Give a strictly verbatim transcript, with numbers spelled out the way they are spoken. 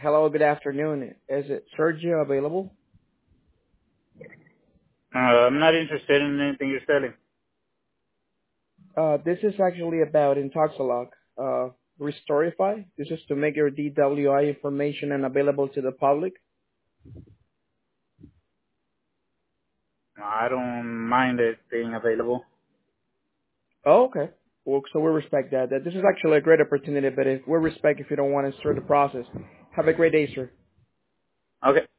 Hello, good afternoon. Is it Sergio available? Uh, I'm not interested in anything you're selling. Uh, this is actually about Intoxilog, uh, Restorify. This is to make your D W I information unavailable to the public. I don't mind it being available. Oh, okay. Well, so we respect that. That This is actually a great opportunity, but if we respect if you don't want to start the process. Have a great day, sir. Okay.